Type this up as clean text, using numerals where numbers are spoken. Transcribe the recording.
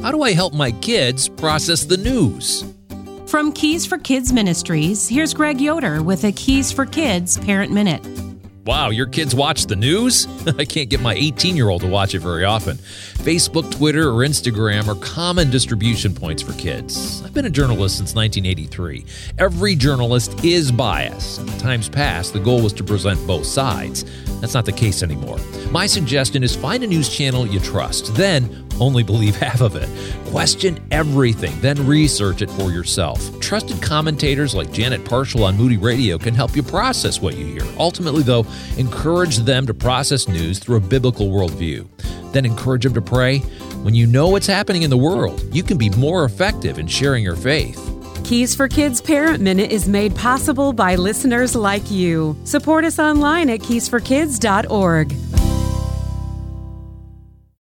How do I help my kids process the news? From Keys for Kids Ministries, here's Greg Yoder with a Keys for Kids Parent Minute. Wow, your kids watch the news? I can't get my 18-year-old to watch it very often. Facebook, Twitter, or Instagram are common distribution points for kids. I've been a journalist since 1983. Every journalist is biased. In times past, the goal was to present both sides. That's not the case anymore. My suggestion is find a news channel you trust. Then only believe half of it. Question everything, then research it for yourself. Trusted commentators like Janet Parshall on Moody Radio can help you process what you hear. Ultimately, though, encourage them to process news through a biblical worldview. Then encourage them to pray. When you know what's happening in the world, you can be more effective in sharing your faith. Keys for Kids Parent Minute is made possible by listeners like you. Support us online at keysforkids.org.